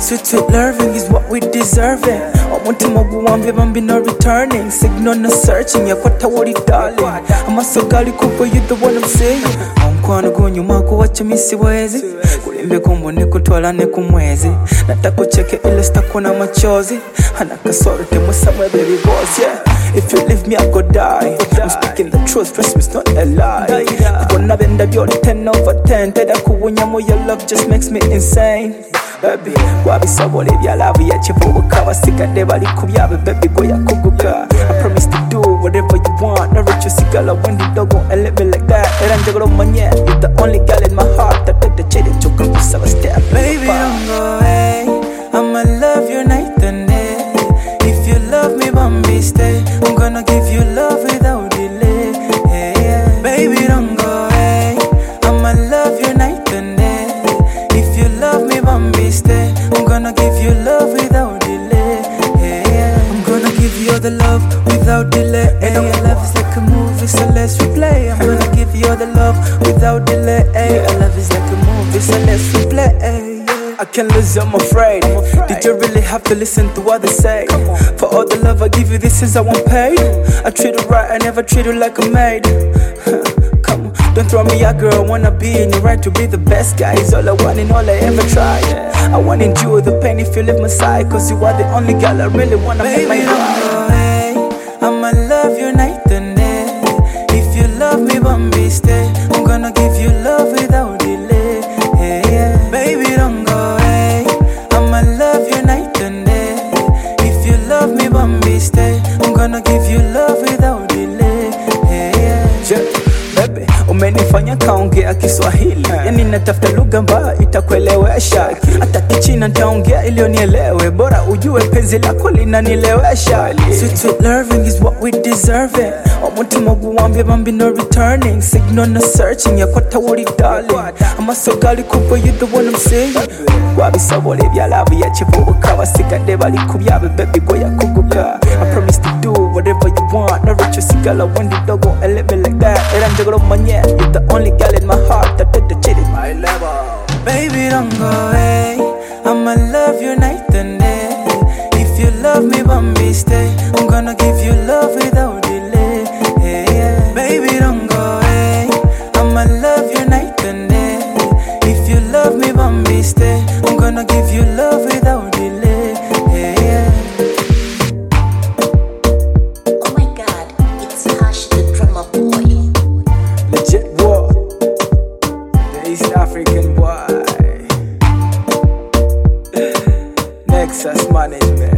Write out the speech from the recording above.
Sweet, sweet loving is what we deserve. Omutima guwambye bambi no returning. Signal no searching, yakwata wali darling. Amaso gali kupo, you the one I'm saying. Omukwano gunyuma kuwacha misi wezi. Kulimbe kumbone kutwala ne kumwezi. Nataka cheke ile stakuna machozi. Hanakasoro temu somewhere baby boss, yeah. If you leave me I go die. I'm speaking the truth, trust me it's not a lie. Kubona benda byo 10 over 10. Teda kuwunyamo your love just makes me insane. Baby, wabisobole byalavu yakivubuka basigadde bali ku byabe baby goya kuguka. I promise to do whatever you want. No rich sigala when the dog won't let me like that. Era njagala omanye you're the only girl in my heart. That the chede choka kusaba step. Baby don't go away, I'ma love you night and day. If you love me Bambi stay, I'm gonna give you love without delay. Hey, yeah. Baby don't go away, I'ma love you night and day. If you love me Bambi stay, I'm gonna give you love without delay. Hey, yeah. I'm gonna give you all the love without delay. Hey, our love is like a movie, so let's replay. I'm gonna give you all the love without delay. Hey, our love is like a movie, so let's replay. Hey, yeah. I can't lose, I'm afraid. Did you really have to listen to what they say? For all the love I give you, this is how I'm paid. I treat you right, I never treat you like a maid. Come on, don't throw me out, girl, I wanna be in your right to be the best guy. It's all I want and all I ever tried. I wanna endure the pain if you leave my side, cause you are the only girl I really wanna make my life. I'ma love you night and day. If you love me, Bambi stay. I'm gonna give you love without delay. Hey, yeah. Baby don't go away, I'ma love you night and day. If you love me, Bambi stay. I'm gonna give you love without delay. Hey, yeah. Baby, umenifanya kaongea Kiswahili. Yani natafuta lugha ambayo itakuelewesha. Hata kichina nitaongea ili unielewe. Bora ujue penzi lako linanilewesha. Sweet sweet loving is what we deserve. Omutima guwambye bambi no returning. Signal no searching, yakwata wali darling. Amaso gali kupo, you the one I'm saying. Wabisobole byalavu yakivubuka basigadde bali ku byabe baby goya kuguka. I promise to do whatever you want. No rich sigala when the dog won't let me like that. Era njagala omanye you're the only girl in my heart. That the chede my level. Baby don't go away, I'ma love you night and day. If you love me Bambi stay, I'm gonna give you love without delay. Hey, yeah. Baby don't go away, I'ma love you night and day. If you love me Bambi stay, I'm gonna give you love without delay. Hey, yeah. Oh my God, it's Hash the drummer boy. Legit war, the East African boy. Nexus management.